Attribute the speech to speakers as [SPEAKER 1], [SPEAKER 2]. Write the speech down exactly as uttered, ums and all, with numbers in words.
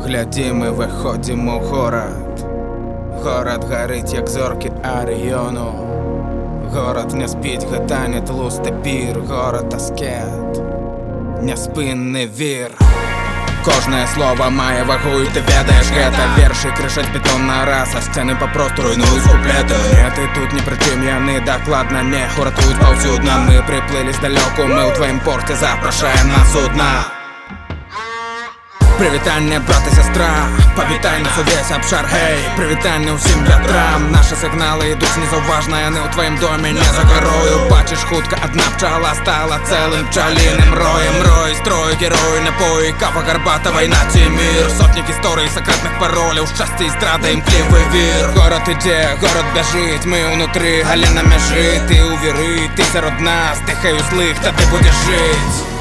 [SPEAKER 1] Глядім і виходимо в город. Город горить, як зорки Оріону. Город не спить, гэта не тлусты пір. Город аскет, няспынны вір. Кожнае слово мае вагу, і ты ведаеш гэта. Вершы крышаць бетон на раз, а сцены папросту руйнуюць куплеты. Не, ты тут ні пры чым, яны дакладна не хуратуюць паўсюдна. Мы прыплылі здалёку, мы ў тваім порце запрашаем на судна. Прывітанне, брат і сястра, павітай нас увесь абшар, гей. Прывітанне ўсім вятрам, нашы сігналы ідуць незаўважна, яны ў тваім доме не за гарою. Бачыш, хутка адна пчала стала цэлым пчаліным роем. Рой, строй, герой, напоі, кава, гарбата, вайна ці мір. Сотні гісторый, сакрэтных пароляў, шчасце і здрада, імклівы вір. Горад ідзе, горад бяжыць, мы ўнутры, але на мяжы. Ты ў віры, ты сярод нас, дыхай у злых, тады будзеш жыць.